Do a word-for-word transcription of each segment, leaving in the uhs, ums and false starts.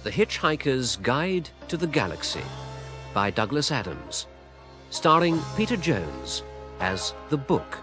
The Hitchhiker's Guide to the Galaxy by Douglas Adams, starring Peter Jones as the Book.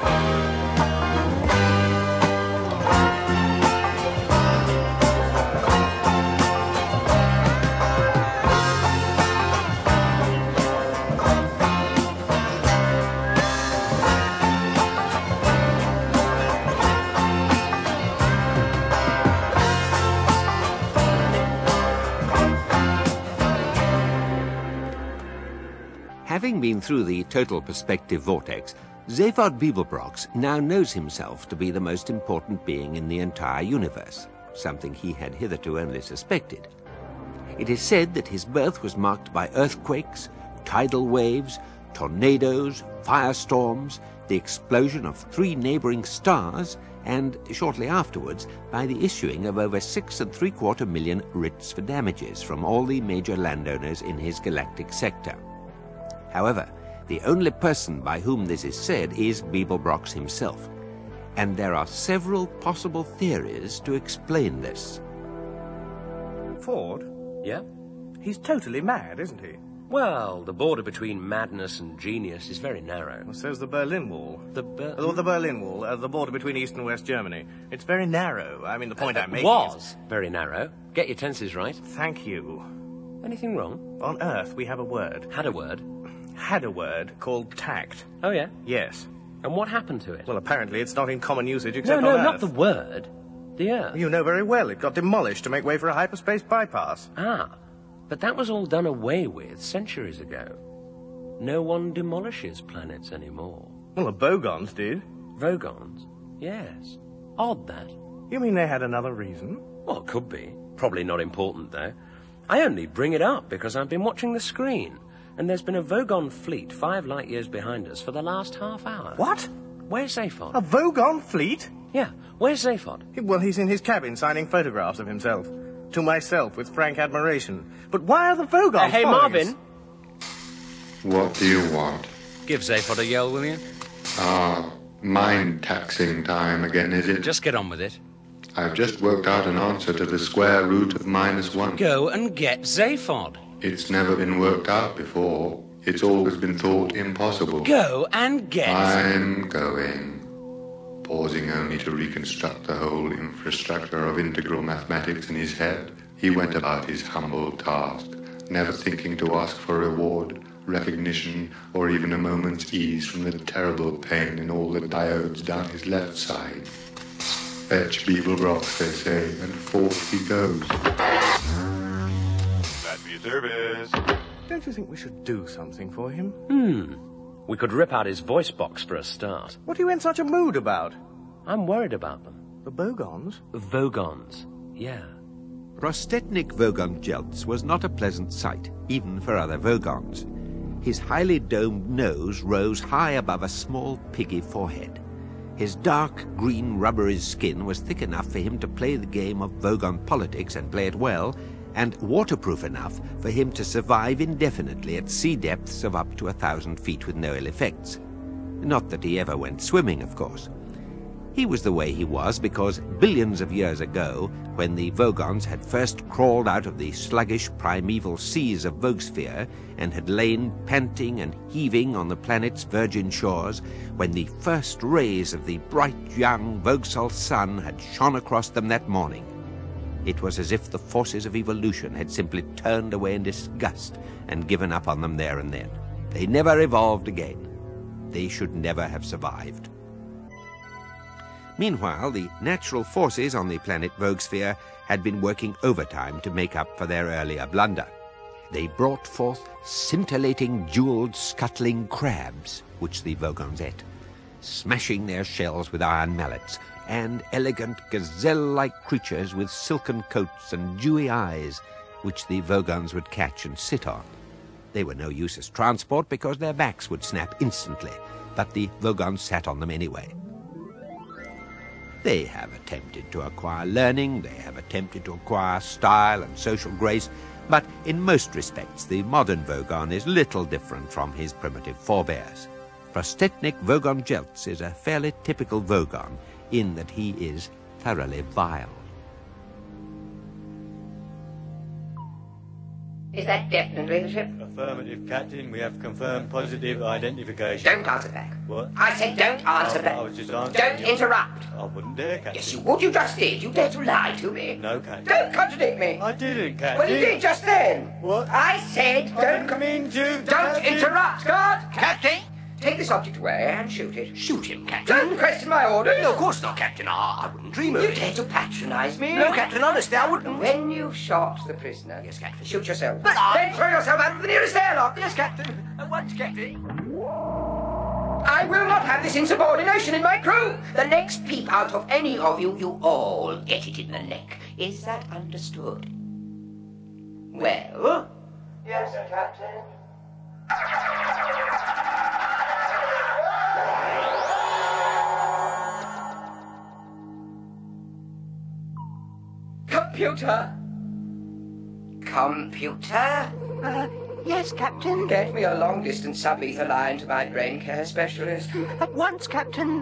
Having been through the total perspective vortex, Zaphod Beeblebrox now knows himself to be the most important being in the entire universe, something he had hitherto only suspected. It is said that his birth was marked by earthquakes, tidal waves, tornadoes, firestorms, the explosion of three neighboring stars, and, shortly afterwards, by the issuing of over six and three-quarter million writs for damages from all the major landowners in his galactic sector. However, the only person by whom this is said is Beeblebrox himself, and there are several possible theories to explain this. Ford? Yeah? He's totally mad, isn't he? Well, the border between madness and genius is very narrow. Well, so's the Berlin Wall. The Ber- Oh, the Berlin Wall, uh, the border between East and West Germany. It's very narrow. I mean, the point uh, I'm making was is... very narrow. Get your tenses right. Thank you. Anything wrong? On Earth, we have a word. Had a word? Had a word called tact. Oh, yeah? Yes. And what happened to it? Well, apparently it's not in common usage except no, no, on not Earth. the word. The Earth. You know very well. It got demolished to make way for a hyperspace bypass. Ah, but that was all done away with centuries ago. No one demolishes planets anymore. Well, the Bogons did. Vogons? Yes. Odd, that. You mean they had another reason? Well, it could be. Probably not important, though. I only bring it up because I've been watching the screen, and there's been a Vogon fleet five light years behind us for the last half hour. What? Where's Zaphod? A Vogon fleet? Yeah, where's Zaphod? Well, he's in his cabin signing photographs of himself. To myself, with frank admiration. But why are the Vogons Uh, hey, following Marvin. us? What do you want? Give Zaphod a yell, will you? Ah, mind-taxing time again, is it? Just get on with it. I've just worked out an answer to the square root of minus one. Go and get Zaphod. It's never been worked out before. It's always been thought impossible. Go and get... I'm going. Pausing only to reconstruct the whole infrastructure of integral mathematics in his head, he went about his humble task, never thinking to ask for reward, recognition, or even a moment's ease from the terrible pain in all the diodes down his left side. Fetch Beeblebrox, they say, and forth he goes. That be a service. Don't you think we should do something for him? Hmm. We could rip out his voice box for a start. What are you in such a mood about? I'm worried about them. The Bogons? Vogons, yeah. Prostetnik Vogon Jeltz was not a pleasant sight, even for other Vogons. His highly domed nose rose high above a small piggy forehead. His dark green rubbery skin was thick enough for him to play the game of Vogon politics and play it well, and waterproof enough for him to survive indefinitely at sea depths of up to a thousand feet with no ill effects. Not that he ever went swimming, of course. He was the way he was because billions of years ago, when the Vogons had first crawled out of the sluggish primeval seas of Vogsphere and had lain panting and heaving on the planet's virgin shores, when the first rays of the bright young Vogsol sun had shone across them that morning, it was as if the forces of evolution had simply turned away in disgust and given up on them there and then. They never evolved again. They should never have survived. Meanwhile, the natural forces on the planet Vogsphere had been working overtime to make up for their earlier blunder. They brought forth scintillating, jeweled, scuttling crabs, which the Vogons ate, smashing their shells with iron mallets, and elegant gazelle-like creatures with silken coats and dewy eyes, which the Vogons would catch and sit on. They were no use as transport because their backs would snap instantly, but the Vogons sat on them anyway. They have attempted to acquire learning, they have attempted to acquire style and social grace, but in most respects the modern Vogon is little different from his primitive forebears. Prostetnik Vogon Jeltz is a fairly typical Vogon, in that he is thoroughly vile. Is that definitely the ship? Affirmative, Captain. We have confirmed positive identification. Don't answer back. What? I said don't answer I, back. I was just answering. Don't interrupt. I wouldn't dare, Captain. Yes, you would. You just did. You dared to lie to me. No, Captain. Don't contradict me. I didn't, Captain. Well, you did just then. What? I said I don't... didn't mean to. Don't Captain. interrupt, guard! Captain! Take this object away and shoot it. Shoot him, Captain. Don't question my orders. No, of course not, Captain. I, I wouldn't dream of You it. dare to patronize me? No, Captain, honestly, I wouldn't. When you've shot the prisoner... Yes, Captain. Shoot yourself. But I- Then throw yourself out of the nearest airlock. Yes, Captain. At once, Captain. I will not have this insubordination in my crew. The next peep out of any of you, you all get it in the neck. Is that understood? Well? Yes, Captain. Computer! Computer? Uh, yes, Captain. Get me a long-distance sub-ether line to my brain care specialist. At once, Captain.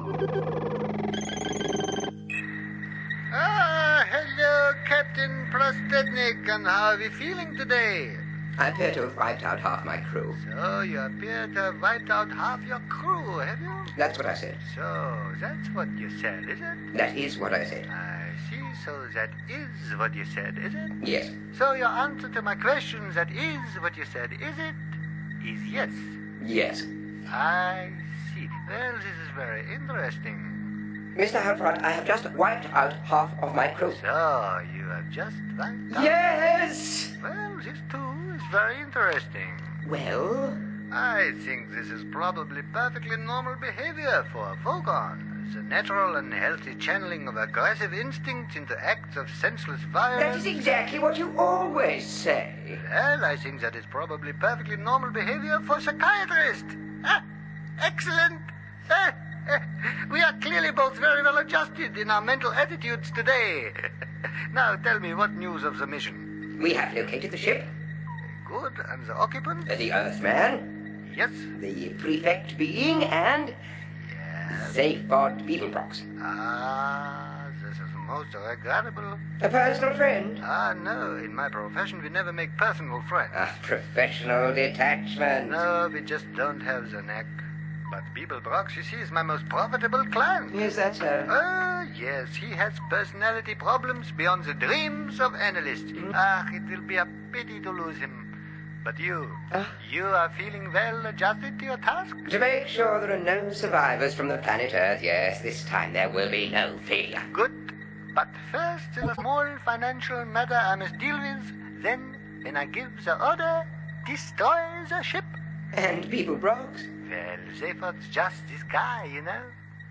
Ah, hello, Captain Prostetnik, and how are we feeling today? I appear to have wiped out half my crew. So, you appear to have wiped out half your crew, have you? That's what I said. So, that's what you said, is it? That is what I said. I see, so that is what you said, is it? Yes. So, your answer to my question, that is what you said, is it? Is yes. Yes. I see. Well, this is very interesting. Mister Halfrod, I have just wiped out half of my crew. So, you have just wiped out... Yes! Well, this too is very interesting. Well? I think this is probably perfectly normal behavior for a Vogon. It's a natural and healthy channeling of aggressive instincts into acts of senseless violence. That is exactly what you always say. Well, I think that is probably perfectly normal behavior for psychiatrists. Ah, excellent. Ah, we are clearly both very well adjusted in our mental attitudes today. Now, tell me, what news of the mission? We have located the ship. Good, and the occupant? The Earthman. Yes. The prefect being, and... Yes. Zaphod Beetlebrox. Ah, this is most regrettable. A personal friend. Ah, no. In my profession, we never make personal friends. A professional detachment. No, we just don't have the knack. But Beetlebrox, you see, is my most profitable client. Is that so? Oh, yes. He has personality problems beyond the dreams of analysts. Mm. Ah, it will be a pity to lose him. But you, uh, you are feeling well adjusted to your task? To make sure there are no survivors from the planet Earth, yes. This time there will be no failure. Good. But first, there's a small financial matter I must deal with. Then, when I give the order, destroy the ship. And Beetlebrox? Well, Zaphod's just this guy, you know.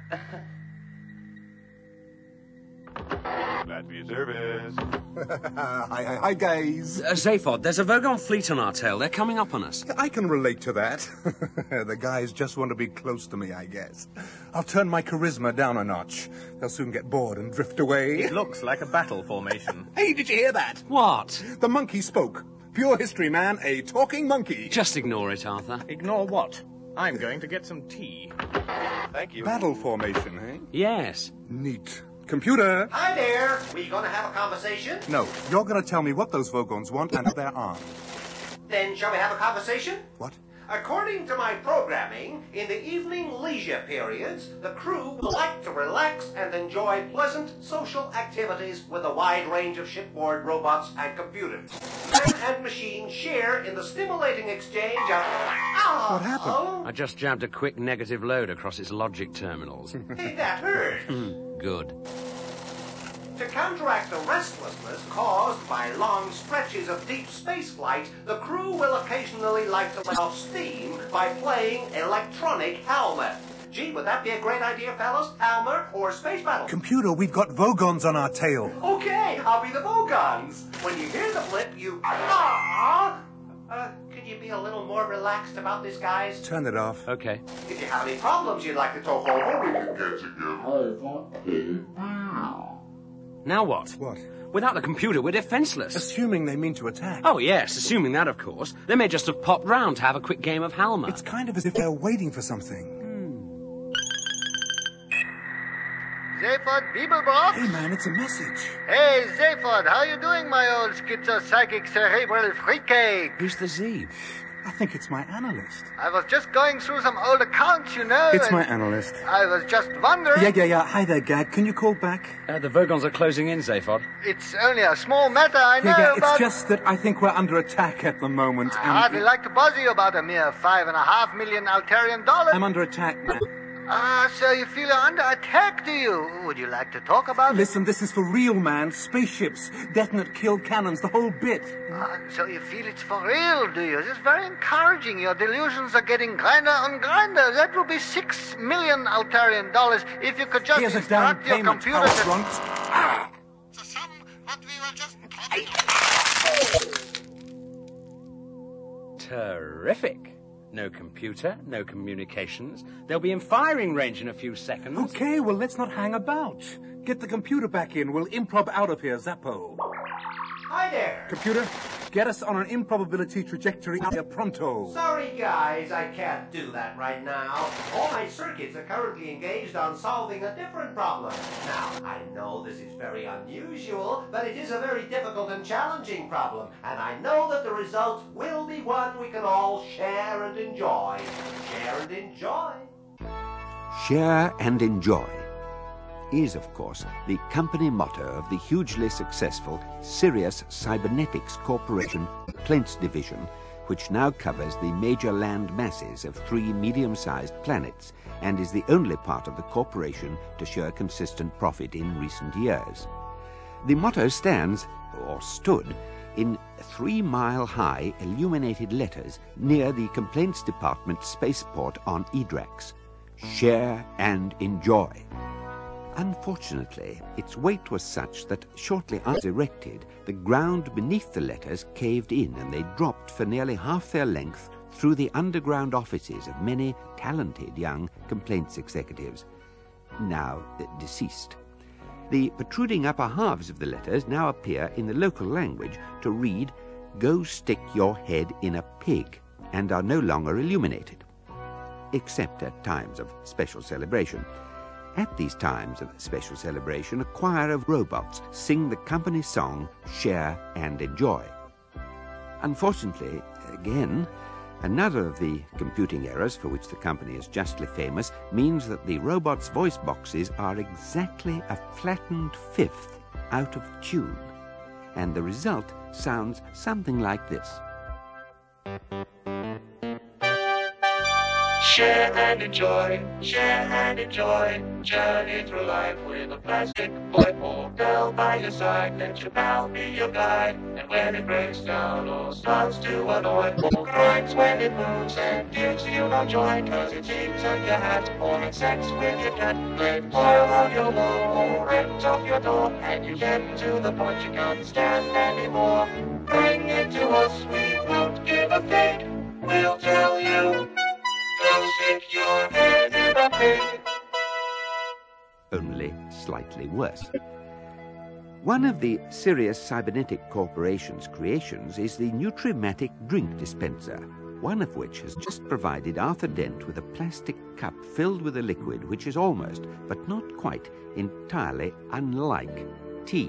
Latvia service. hi, hi, hi, guys. Uh, Zaphod, there's a Vogon fleet on our tail. They're coming up on us. I can relate to that. The guys just want to be close to me, I guess. I'll turn my charisma down a notch. They'll soon get bored and drift away. It looks like a battle formation. Hey, did you hear that? What? The monkey spoke. Pure history, man. A talking monkey. Just ignore it, Arthur. Ignore what? I'm going to get some tea. Thank you. Battle formation, eh? Yes. Neat. Computer! Hi there! We gonna have a conversation? No, you're gonna tell me what those Vogons want and their arms. Then shall we have a conversation? What? According to my programming, in the evening leisure periods, the crew will like to relax and enjoy pleasant social activities with a wide range of shipboard robots and computers. Man and machine share in the stimulating exchange of... Oh, what happened? I just jabbed a quick negative load across its logic terminals. Hey, that hurt. Good. To counteract the restlessness caused by long stretches of deep space flight, the crew will occasionally like to let off steam by playing electronic Halmer. Gee, would that be a great idea, fellas? Halmer or Space Battle? Computer, we've got Vogons on our tail. Okay, I'll be the Vogons. When you hear the blip, you... Ah! Uh, could you be a little more relaxed about this, guys? Turn it off. Okay. If you have any problems you'd like to talk over, we can get together. Now what? What? Without the computer, we're defenseless. Assuming they mean to attack. Oh, yes, assuming that, of course. They may just have popped round to have a quick game of Halmer. It's kind of as if they're waiting for something. Zaphod Beeblebrox? Hey, man, it's a message. Hey, Zaphod, how you doing, my old schizo-psychic cerebral fruitcake? Who's the Z? I think it's my analyst. I was just going through some old accounts, you know. It's my analyst. I was just wondering... Yeah, yeah, yeah. Hi there, Gag. Can you call back? Uh, the Vogons are closing in, Zaphod. It's only a small matter, I know, Yeah, yeah, it's but... just that I think we're under attack at the moment, I and... hardly like to bother you about a mere five and a half million Altarian dollars. I'm under attack, man. Ah, so you feel you're under attack, do you? Would you like to talk about it? Listen, this is for real, man. Spaceships, detonate kill cannons, the whole bit. Ah, so you feel it's for real, do you? This is very encouraging. Your delusions are getting grinder and grinder. That will be six million Altarian dollars if you could just Here's a down instruct your payment, computer to... Front. Ah! The sum what we were just talking Terrific. No computer, no communications. They'll be in firing range in a few seconds. Okay, well, let's not hang about. Get the computer back in. We'll improv out of here, Zappo. Hi there. Computer, get us on an improbability trajectory out here pronto. Sorry, guys, I can't do that right now. All my circuits are currently engaged on solving a different problem. Now, I know this is very unusual, but it is a very difficult and challenging problem, and I know that the result will be one we can all share and enjoy. Share and enjoy. Share and enjoy is, of course, the company motto of the hugely successful Sirius Cybernetics Corporation Plains Division, which now covers the major land masses of three medium-sized planets and is the only part of the corporation to show a consistent profit in recent years. The motto stands, or stood, in three-mile-high illuminated letters near the Complaints Department spaceport on Edrax. Share and enjoy. Unfortunately, its weight was such that shortly after erected, the ground beneath the letters caved in and they dropped for nearly half their length through the underground offices of many talented young complaints executives, now deceased. The protruding upper halves of the letters now appear in the local language to read, "Go stick your head in a pig," and are no longer illuminated, except at times of special celebration. At these times of special celebration, a choir of robots sing the company song, Share and Enjoy. Unfortunately, again, another of the computing errors for which the company is justly famous means that the robots' voice boxes are exactly a flattened fifth out of tune, and the result sounds something like this. Share and enjoy, share and enjoy. Journey through life with a plastic boy or girl by your side. Let your pal be your guide. And when it breaks down or starts to annoy, or cries when it moves and gives you no joy, cause it eats at your hat or had sex with your cat. Let oil on your lawn or rent off your door, and you get to the point you can't stand anymore. Bring it to us, we won't give a fig. We'll tell you. Go stick your head in a pig. Only slightly worse. One of the Sirius Cybernetic Corporation's creations is the Nutrimatic drink dispenser, one of which has just provided Arthur Dent with a plastic cup filled with a liquid which is almost, but not quite, entirely unlike tea.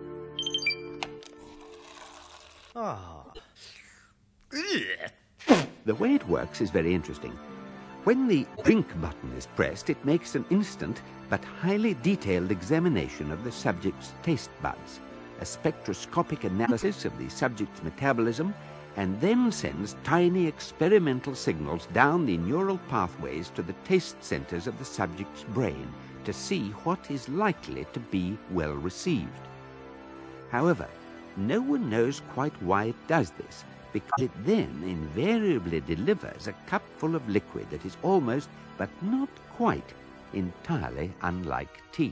Ah. The way it works is very interesting. When the drink button is pressed, it makes an instant but highly detailed examination of the subject's taste buds, a spectroscopic analysis of the subject's metabolism, and then sends tiny experimental signals down the neural pathways to the taste centers of the subject's brain to see what is likely to be well received. However, no one knows quite why it does this, because it then invariably delivers a cup full of liquid that is almost, but not quite, entirely unlike tea.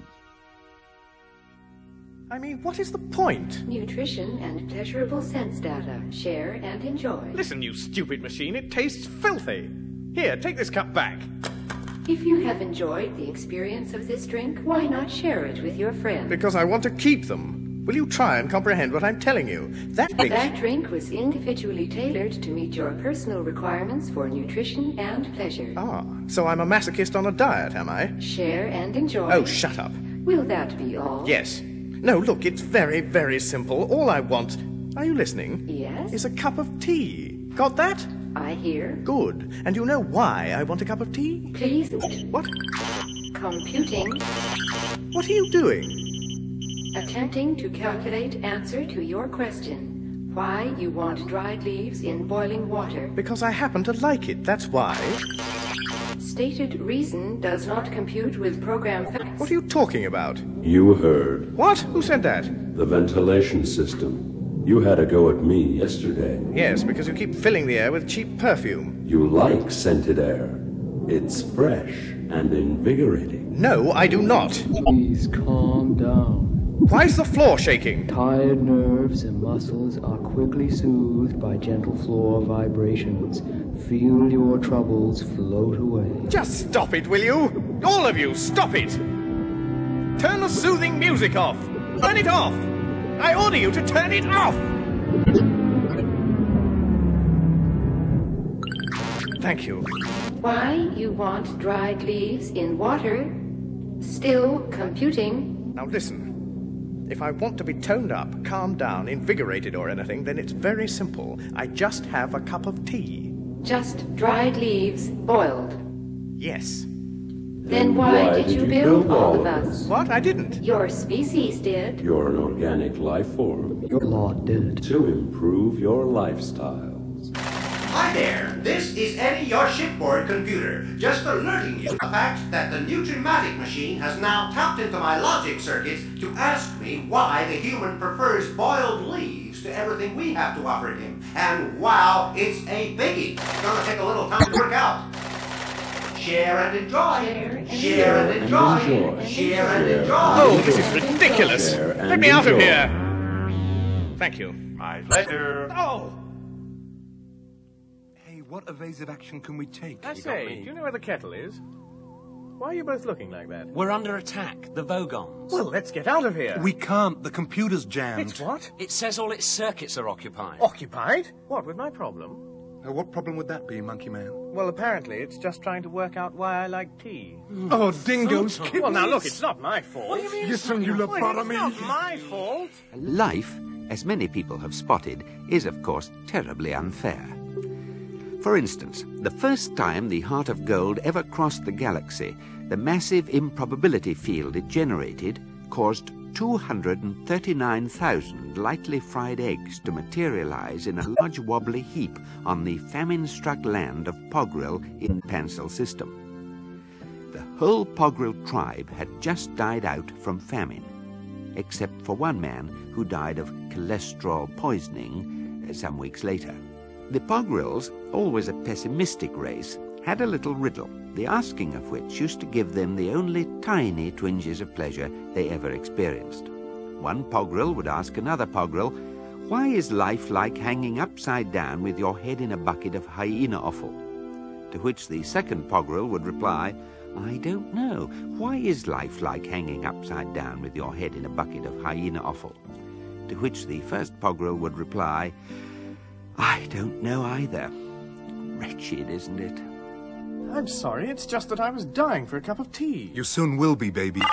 I mean, what is the point? Nutrition and pleasurable sense data. Share and enjoy. Listen, you stupid machine, it tastes filthy. Here, take this cup back. If you have enjoyed the experience of this drink, why not share it with your friends? Because I want to keep them. Will you try and comprehend what I'm telling you? That drink... That drink was individually tailored to meet your personal requirements for nutrition and pleasure. Ah, so I'm a masochist on a diet, am I? Share and enjoy. Oh, shut up. Will that be all? Yes. No, look, it's very, very simple. All I want... Are you listening? Yes? Is a cup of tea. Got that? I hear. Good. And you know why I want a cup of tea? Please. What? Computing. What are you doing? Attempting to calculate answer to your question. Why you want dried leaves in boiling water. Because I happen to like it, that's why. Stated reason does not compute with program facts. What are you talking about? You heard. What? Who said that? The ventilation system. You had a go at me yesterday. Yes, because you keep filling the air with cheap perfume. You like scented air. It's fresh and invigorating. No, I do not. Please calm down. Why's the floor shaking? Tired nerves and muscles are quickly soothed by gentle floor vibrations. Feel your troubles float away. Just stop it, will you? All of you, stop it! Turn the soothing music off! Turn it off! I order you to turn it off! Thank you. Why you want dried leaves in water? Still computing. Now listen. If I want to be toned up, calmed down, invigorated or anything, then it's very simple. I just have a cup of tea. Just dried leaves boiled. Yes. Then why, why did, did you build, build all of us? What? I didn't. Your species did. You're an organic life form. Your lot did. To improve your lifestyles. Hi there, this is Eddie, your shipboard computer, just alerting you to the fact that the Nutrimatic machine has now tapped into my logic circuits to ask me why the human prefers boiled leaves to everything we have to offer him. And wow, it's a biggie. It's gonna take a little time to work out. Share and enjoy. Share and, Share and enjoy. enjoy. Share and enjoy. Oh, this is ridiculous. Let me out of here. Thank you. My pleasure. Oh! What evasive action can we take? I say, do you know where the kettle is? Why are you both looking like that? We're under attack, the Vogons. Well, let's get out of here. We can't. The computer's jammed. It's what? It says all its circuits are occupied. Occupied? What, with my problem? Uh, what problem would that be, Monkey Man? Well, apparently it's just trying to work out why I like tea. Mm. Oh, dingoes, kidneys. Well, now look, it's not my fault. What do you mean? Listen, you lobotomy. It's not my fault. Life, as many people have spotted, is of course terribly unfair. For instance, the first time the Heart of Gold ever crossed the galaxy, the massive improbability field it generated caused two hundred thirty-nine thousand lightly fried eggs to materialize in a large wobbly heap on the famine-struck land of Pogril in the Pansel system. The whole Pogril tribe had just died out from famine, except for one man who died of cholesterol poisoning uh, some weeks later. The Pogrils, always a pessimistic race, had a little riddle, the asking of which used to give them the only tiny twinges of pleasure they ever experienced. One Pogril would ask another Pogril, "Why is life like hanging upside down with your head in a bucket of hyena offal?" To which the second Pogril would reply, "I don't know. Why is life like hanging upside down with your head in a bucket of hyena offal?" To which the first Pogril would reply, "I don't know either." Wretched, isn't it? I'm sorry, it's just that I was dying for a cup of tea. You soon will be, baby.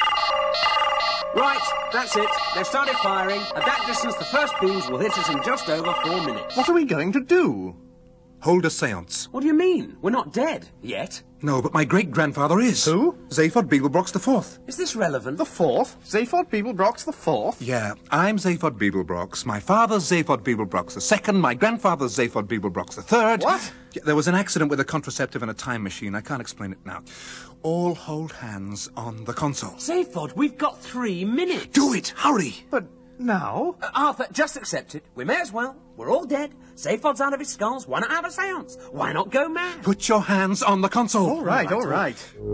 Right, that's it. They've started firing. At that distance, the first beams will hit us in just over four minutes. What are we going to do? Hold a seance. What do you mean? We're not dead yet. No, but my great-grandfather is. Who? Zaphod Beeblebrox the Fourth. Is this relevant? The Fourth? Zaphod Beeblebrox the Fourth? Yeah, I'm Zaphod Beeblebrox. My father's Zaphod Beeblebrox the Second. My grandfather's Zaphod Beeblebrox the Third. What? Yeah, there was an accident with a contraceptive and a time machine. I can't explain it now. All hold hands on the console. Zaphod, we've got three minutes. Do it! Hurry! But now? Uh, Arthur, just accept it. We may as well. We're all dead. Zaphod's out of his skulls. Why not have a seance? Why not go mad? Put your hands on the console. All right, all right.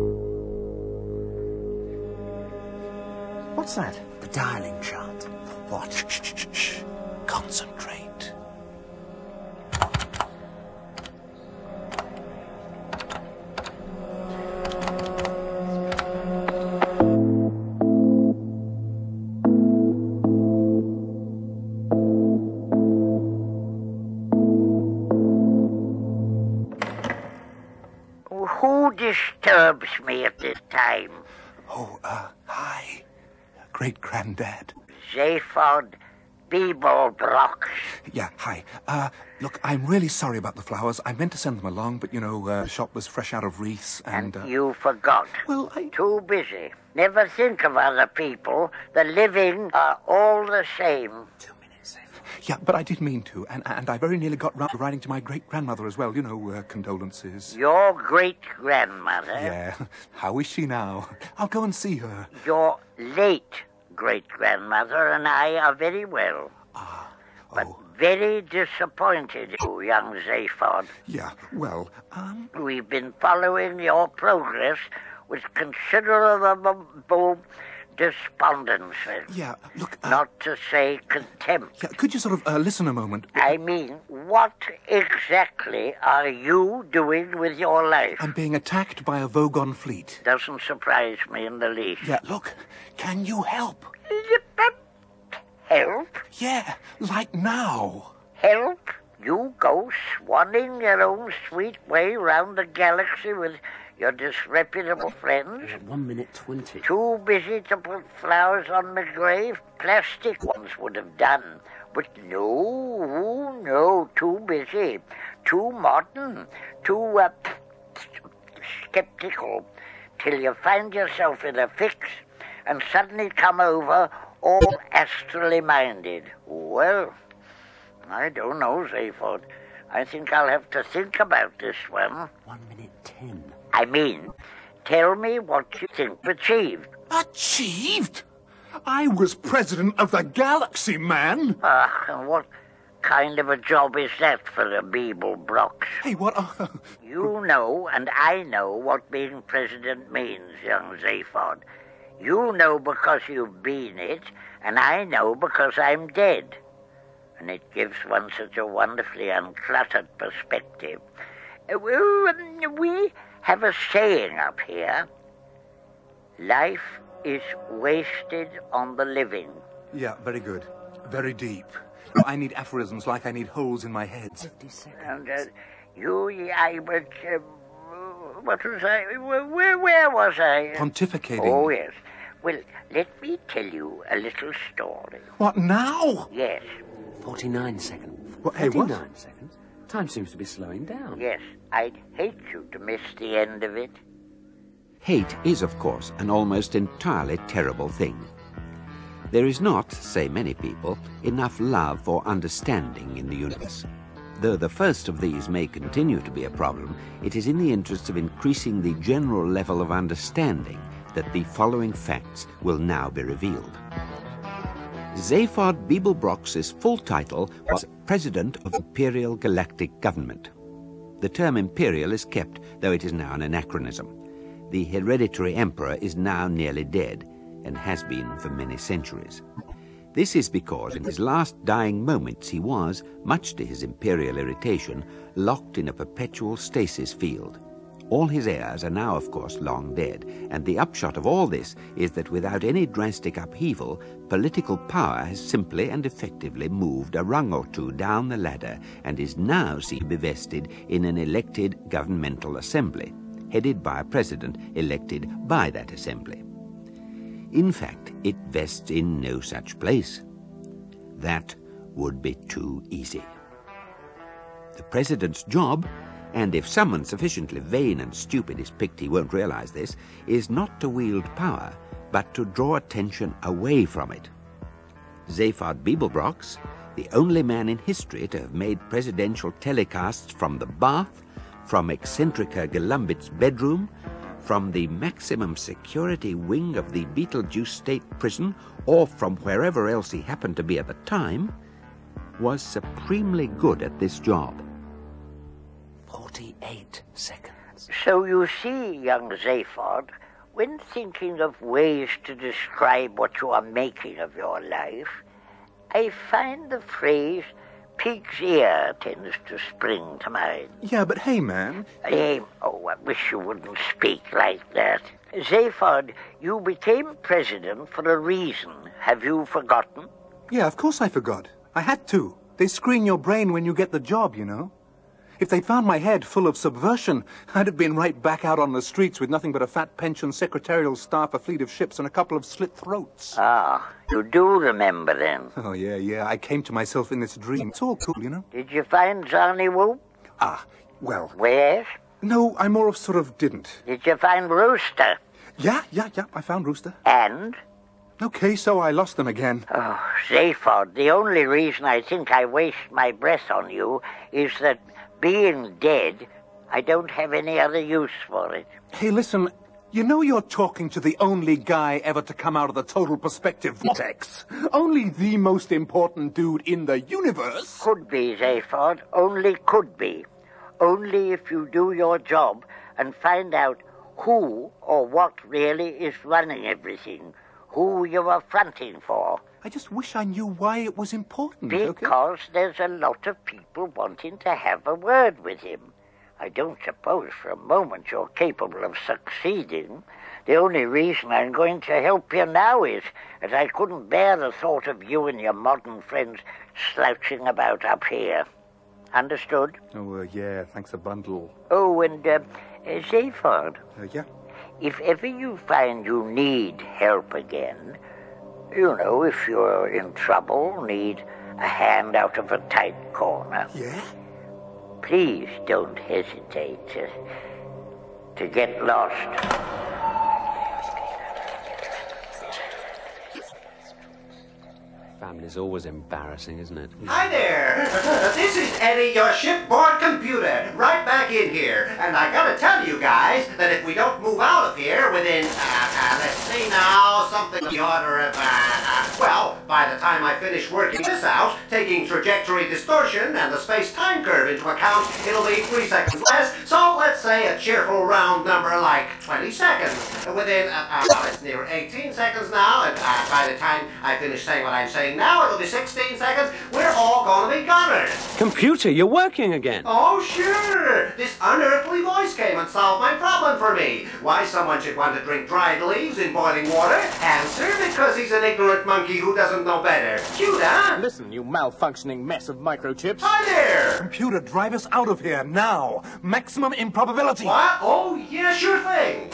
What's that? The dialing chart. What? Shh, shh, shh, shh. Concentrate. Who disturbs me at this time? Oh, uh, hi. great-granddad. Zaphod Beeblebrox. Yeah, hi. Uh, look, I'm really sorry about the flowers. I meant to send them along, but, you know, uh, the shop was fresh out of wreaths and... And uh... you forgot. Well, I... Too busy. Never think of other people. The living are all the same. Two minutes, Zaphod. Yeah, but I did mean to, and, and I very nearly got round to writing to my great-grandmother as well. You know, uh, condolences. Your great-grandmother? Yeah. How is she now? I'll go and see her. Your late great-grandmother and I are very well. Ah, oh. But very disappointed, you young Zaphod. Yeah, well, um... We've been following your progress with considerable despondency. Yeah, look... Uh, Not to say contempt. Yeah, could you sort of uh, listen a moment? I mean, what exactly are you doing with your life? I'm being attacked by a Vogon fleet. Doesn't surprise me in the least. Yeah, look, can you help? Help? Yeah, like now. Help? You go swanning your own sweet way round the galaxy with your disreputable friends? One minute twenty. Too busy to put flowers on my grave? Plastic ones would have done. But no, no, too busy. Too modern. Too uh, skeptical. Till you find yourself in a fix and suddenly come over all astrally minded. Well, I don't know, Zaphod. I think I'll have to think about this one. One minute ten. I mean, tell me what you think achieved. Achieved? I was president of the galaxy, man. Ah, uh, what kind of a job is that for the Beeblebrox? Hey, what? Uh... You know, and I know what being president means, young Zaphod. You know because you've been it, and I know because I'm dead. And it gives one such a wonderfully uncluttered perspective. Uh, we have a saying up here. Life is wasted on the living. Yeah, very good. Very deep. I need aphorisms like I need holes in my head. Fifty seconds. And uh, you, I was... Uh, what was I? Where, where was I? Pontificating. Oh, yes. Well, let me tell you a little story. What, now? Yes. Forty-nine seconds. What, hey, what? Forty-nine seconds? Time seems to be slowing down. Yes, I'd hate you to miss the end of it. Hate is, of course, an almost entirely terrible thing. There is not, say many people, enough love or understanding in the universe. Though the first of these may continue to be a problem, it is in the interest of increasing the general level of understanding that the following facts will now be revealed. Zaphod Beeblebrox's full title was President of Imperial Galactic Government. The term imperial is kept, though it is now an anachronism. The hereditary emperor is now nearly dead, and has been for many centuries. This is because in his last dying moments he was, much to his imperial irritation, locked in a perpetual stasis field. All his heirs are now, of course, long dead, and the upshot of all this is that without any drastic upheaval, political power has simply and effectively moved a rung or two down the ladder and is now seen to be vested in an elected governmental assembly, headed by a president elected by that assembly. In fact, it vests in no such place. That would be too easy. The president's job, and if someone sufficiently vain and stupid is picked he won't realize this, is not to wield power, but to draw attention away from it. Zaphod Beeblebrox, the only man in history to have made presidential telecasts from the bath, from Eccentrica Galumbit's bedroom, from the maximum security wing of the Beetlejuice State Prison, or from wherever else he happened to be at the time, was supremely good at this job. Forty-eight seconds. So you see, young Zaphod, when thinking of ways to describe what you are making of your life, I find the phrase pig's ear tends to spring to mind. Yeah, but hey, man. Hey, oh, I wish you wouldn't speak like that. Zaphod, you became president for a reason. Have you forgotten? Yeah, of course I forgot. I had to. They screen your brain when you get the job, you know. If they'd found my head full of subversion, I'd have been right back out on the streets with nothing but a fat pension, secretarial staff, a fleet of ships, and a couple of slit throats. Ah, you do remember then? Oh, yeah, yeah. I came to myself in this dream. It's all cool, you know? Did you find Johnny Whoop? Ah, well... Where? No, I more of sort of didn't. Did you find Rooster? Yeah, yeah, yeah, I found Rooster. And? Okay, so I lost them again. Oh, Zaphod, the only reason I think I waste my breath on you is that being dead, I don't have any other use for it. Hey, listen, you know you're talking to the only guy ever to come out of the total perspective vortex. Only the most important dude in the universe. Could be, Zaphod, only could be. Only if you do your job and find out who or what really is running everything, who you were fronting for. I just wish I knew why it was important, Because okay? there's a lot of people wanting to have a word with him. I don't suppose for a moment you're capable of succeeding. The only reason I'm going to help you now is that I couldn't bear the thought of you and your modern friends slouching about up here. Understood? Oh, uh, yeah, thanks a bundle. Oh, and, uh, uh Zaphod. Uh, yeah? If ever you find you need help again, you know, if you're in trouble, need a hand out of a tight corner. Yeah? Please don't hesitate to, to get lost. Family's always embarrassing, isn't it? Hi there! This is Eddie, your shipboard computer, right back in here. And I gotta tell you guys that if we don't move out of here within, uh, uh, let's see now, something of the order of, uh, uh, well, by the time I finish working this out, taking trajectory distortion and the space-time curve into account, it'll be three seconds less. So let's say a cheerful round number like twenty seconds. Within, uh, uh, well, it's near eighteen seconds now, and uh, by the time I finish saying what I'm saying now, it'll be sixteen seconds. We're all gonna be goners. Computer, you're working again. Oh, sure. This unearthly voice came and solved my problem for me. Why someone should want to drink dried leaves in boiling water? Answer, because he's an ignorant monkey who doesn't know better. Cute, huh? Listen, you malfunctioning mess of microchips. Hi there. Computer, drive us out of here now. Maximum improbability. What? Oh, yeah, sure thing.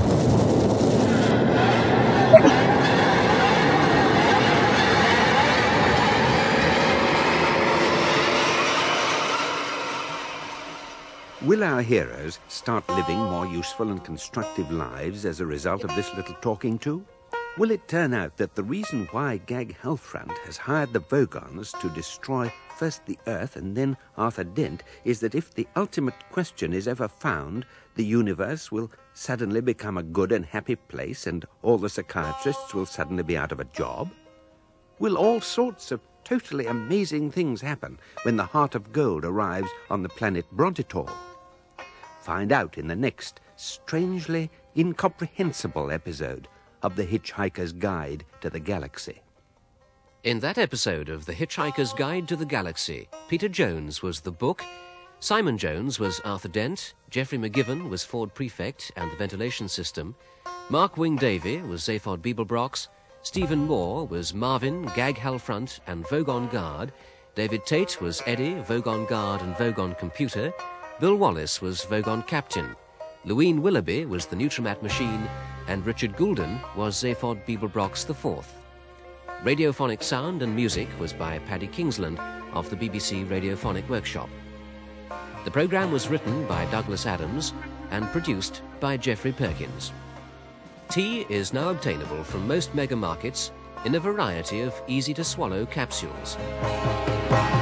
Will our heroes start living more useful and constructive lives as a result of this little talking to? Will it turn out that the reason why Gag Hellfront has hired the Vogons to destroy first the Earth and then Arthur Dent is that if the ultimate question is ever found, the universe will suddenly become a good and happy place and all the psychiatrists will suddenly be out of a job? Will all sorts of totally amazing things happen when the Heart of Gold arrives on the planet Brontitor? Find out in the next strangely incomprehensible episode of The Hitchhiker's Guide to the Galaxy. In that episode of The Hitchhiker's Guide to the Galaxy, Peter Jones was the book, Simon Jones was Arthur Dent, Geoffrey McGivern was Ford Prefect and the ventilation system, Mark Wing Davey was Zaphod Beeblebrox, Stephen Moore was Marvin, Gag Hellfront and Vogon Guard, David Tate was Eddie, Vogon Guard and Vogon Computer, Bill Wallace was Vogon Captain, Louine Willoughby was the Nutrimat Machine, and Richard Goulden was Zaphod Beeblebrox the Fourth. Radiophonic sound and music was by Paddy Kingsland of the B B C Radiophonic Workshop. The programme was written by Douglas Adams and produced by Geoffrey Perkins. Tea is now obtainable from most mega markets in a variety of easy-to-swallow capsules.